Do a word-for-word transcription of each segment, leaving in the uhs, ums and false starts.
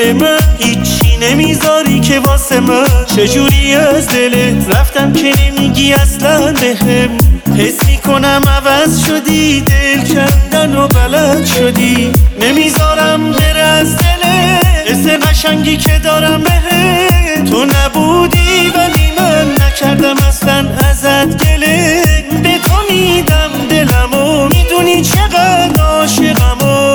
دل من هیچی نمیذاری که واسه من، چجوری از دلت رفتم که نمیگی اصلا بهم. حس میکنم عوض شدی، دل کندن و بلد شدی، نمیذارم بره از دلت. حس قشنگی که دارم بهت تو نبودی، ولی من نکردم اصلا ازت گله. به تو میدم دلمو، میدونی چقدر عاشقمو.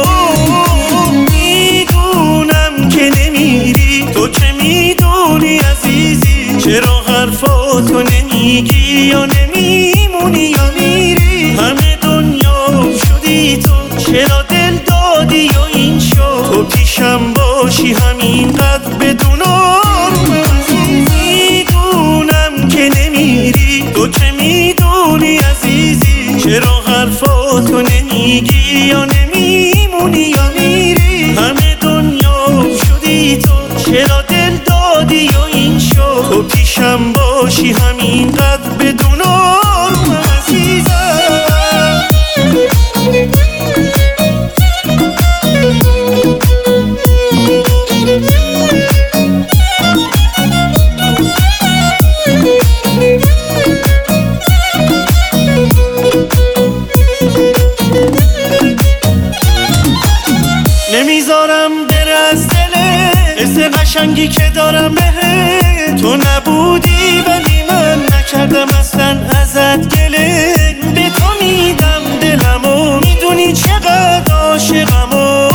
میدونم که نمیری، تو که میدونی عزیزی، چرا حرفاتو نمیگی یا نمیمونی یا میری. همه دنیا شدی تو، چرا دل دادی یا این شد. تو پیشم باشی همینقدر بدون آرمان. میدونم که نمیری، تو که میدونی عزیزی، چرا حرفاتو نمیگی یا نمیمونی یا میری. همه دنیا شدی تو، چرا دل دادی یا این شد. تو پیشم باشی همینقدر بدون آرمان عزیزم. نمیذارم بره از دلت، حس قشنگی که دارم بهت. تو نبودی ولی من نکردم اصلا ازت گله. به تو میدم دلمو، میدونی چقدر عاشقمو.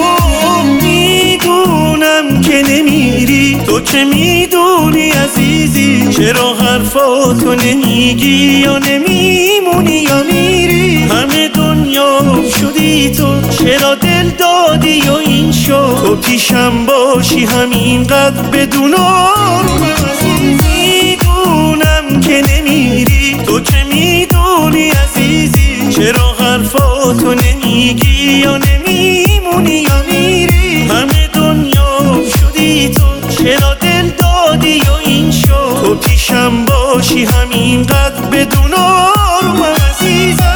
میدونم که نمیری، تو که میدونی عزیزی، چرا حرفاتو نمیگی یا نمیمونی یا میری. همه دنیا شدی تو، چرا دل دادی یا این شد. تو پیشم باشی همینقدر بدون آرمان. میدونم که نمیری، تو که میدونی عزیزی، چرا حرفاتو نمیگی یا نمیمونی یا میری. همه دنیا شدی تو، چرا دل دادی یا این شد. تو پیشم باشی همینقدر بدون آرمان عزیزم.